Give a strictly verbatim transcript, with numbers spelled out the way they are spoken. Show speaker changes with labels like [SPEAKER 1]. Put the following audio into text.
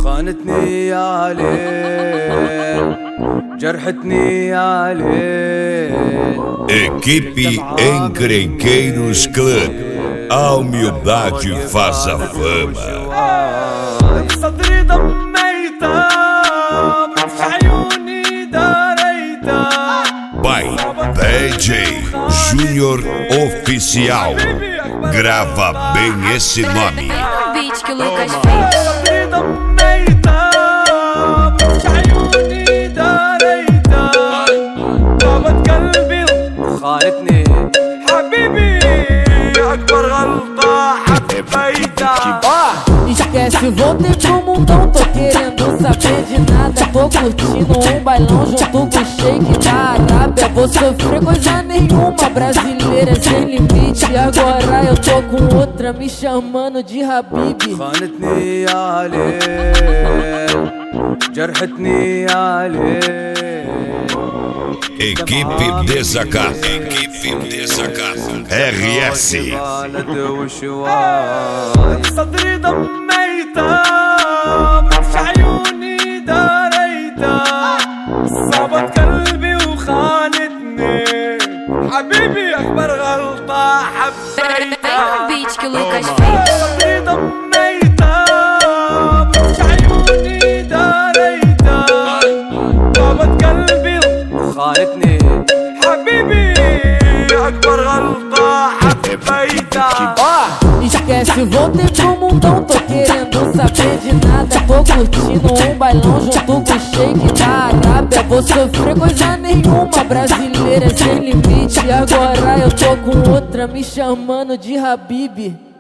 [SPEAKER 1] خانتني يا ليل، جرحتني يا ليل.
[SPEAKER 2] Equipe Encrenqueiros Club, a humildade faz a fama.
[SPEAKER 1] صدري ضميته مش عيوني داريته.
[SPEAKER 2] By D J Júnior Oficial. Grava bem esse nome.
[SPEAKER 3] Beat que o Lucas fez.
[SPEAKER 1] صدري ضميته مش عيوني داريته. طابت قلبي وخانتني حبيبي، أكبر غلطة حبيتها.
[SPEAKER 4] Esquece, voltei pro mundão, tô querendo saber de nada. Tô curtindo um bailão junto com o shake da Arábia. Vou sofrer coisa nenhuma, brasileira sem limite. Agora eu tô com outra me chamando de Habib.
[SPEAKER 1] خانتني يا ليل، جرحتني يا ليل.
[SPEAKER 2] Equipe Desacato. Equipe Desacato. R S.
[SPEAKER 1] صدري ضميته مش عيوني داريته. صابت قلبي وخانتني حبيبي، أكبر غلطة حبيتها.
[SPEAKER 3] Beat que o Lucas fez.
[SPEAKER 1] صدري ضميته مش عيوني داريته. طابت قلبي وخانتني حبيبي، أكبر غلطة حبيتها.
[SPEAKER 4] Esquece, voltei pro mundão, tô querendo saber de nada. Tô curtindo um bailão junto com o shake da Arábia. Vou sofrer coisa nenhuma, brasileira sem limite. Agora eu tô com outra me chamando de Habib.